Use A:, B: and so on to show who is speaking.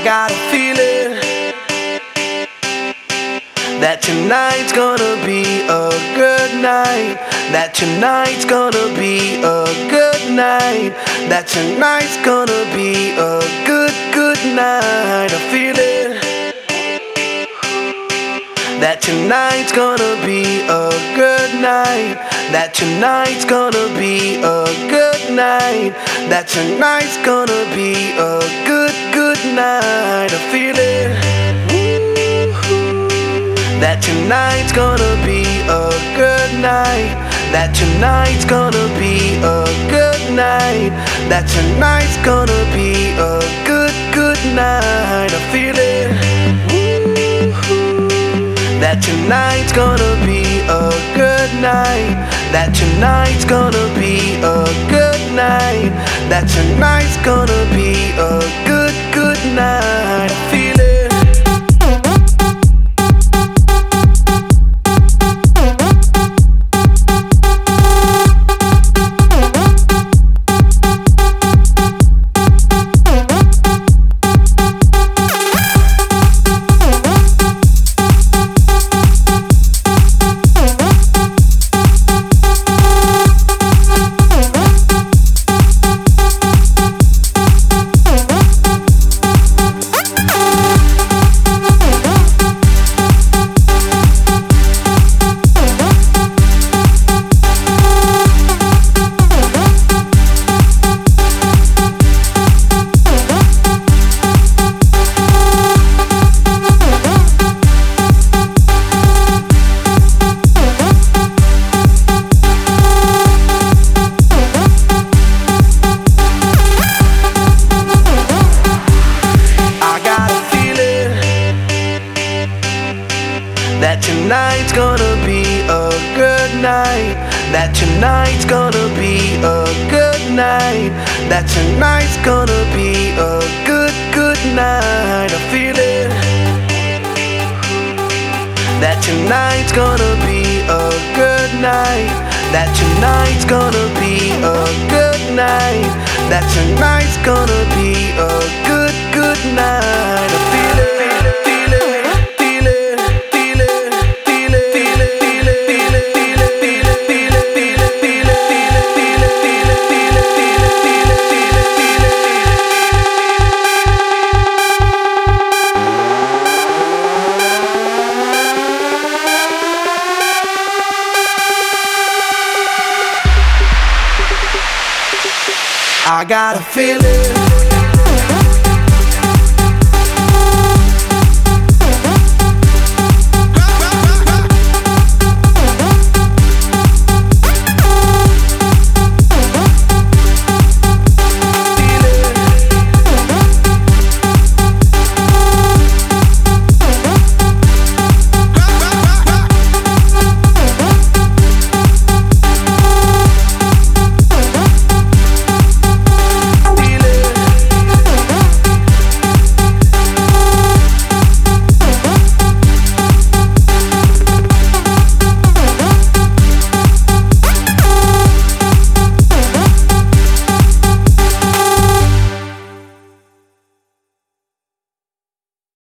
A: got a feeling that tonight's gonna be a good night. That tonight's gonna be a good night. That tonight's gonna be a good night. I feel it. That tonight's gonna be a good night. That tonight's gonna be a good night. That tonight's gonna be a good night. I feel it. That tonight's gonna be a good night. That tonight's gonna be a good night. That tonight's gonna be a good night. I feel it. That tonight's gonna be a good night. That tonight's gonna be a good night. That tonight's gonna be a good night. I feel it. That tonight's gonna be a good night. That tonight's gonna be a good night. That tonight's gonna be a good night. I feel it. That tonight's gonna be a good night. That tonight's gonna be a good night. That tonight's gonna be a good night. I feel it. I got a feeling.